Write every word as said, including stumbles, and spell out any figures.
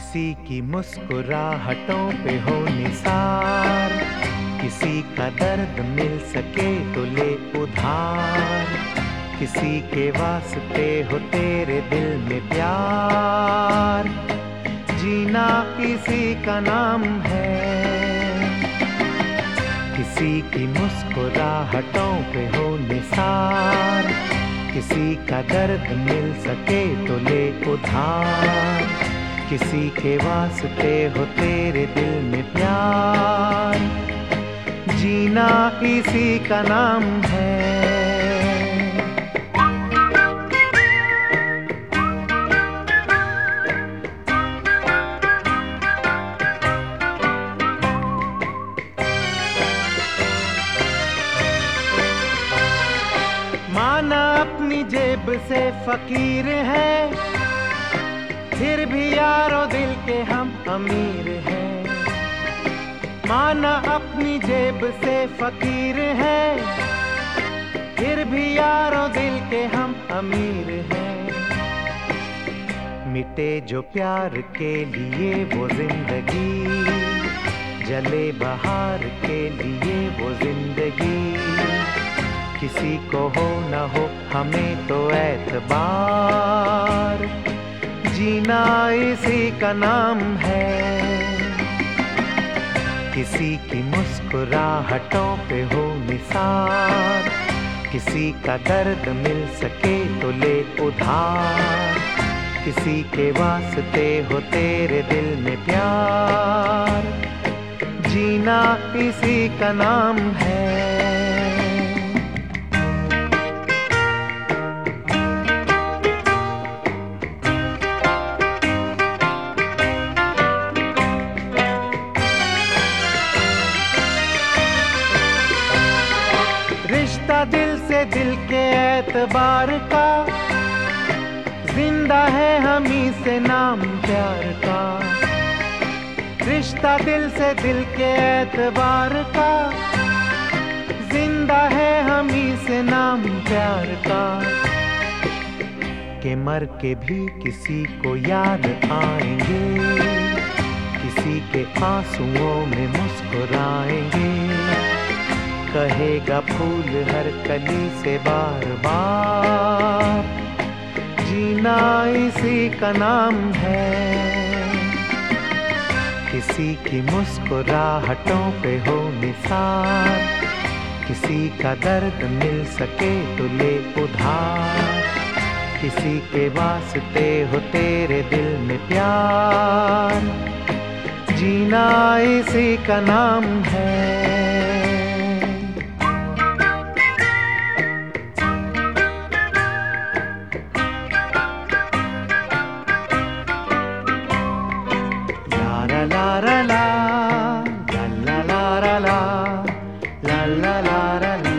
किसी की मुस्कुराहटों पे हो निसार, किसी का दर्द मिल सके तो ले उधार, किसी के वास्ते हो तेरे दिल में प्यार, जीना इसी का नाम है। किसी की मुस्कुराहटों पे हो निसार, किसी का दर्द मिल सके तो ले उधार, किसी के वास्ते हो तेरे दिल में प्यार, जीना इसी का नाम है। माना अपनी जेब से फकीर है, फिर भी यारो दिल के हम अमीर हैं। माना अपनी जेब से फकीर है, फिर भी यारो दिल के हम अमीर हैं। मिटे जो प्यार के लिए वो जिंदगी, जले बहार के लिए वो जिंदगी, किसी को हो न हो हमें तो एतबार, जीना इसी का नाम है। किसी की मुस्कुराहटों पे हो निसार, किसी का दर्द मिल सके तो ले उधार, किसी के वास्ते हो तेरे दिल में प्यार, जीना इसी का नाम है। रिश्ता दिल से दिल के एतबार का, जिंदा है हम ही से नाम प्यार का। रिश्ता दिल से दिल के एतबार का, जिंदा है हम ही से नाम प्यार का। के मर के भी किसी को याद आएंगे, किसी के आंसुओं में मुस्कुराएंगे, कहेगा फूल हर कली से बार बार, जीना इसी का नाम है। किसी की मुस्कुराहटों पे हो निसार, किसी का दर्द मिल सके तो ले उधार, किसी के वास्ते हो तेरे दिल में प्यार, जीना इसी का नाम है। La la la la la la la la la la la la la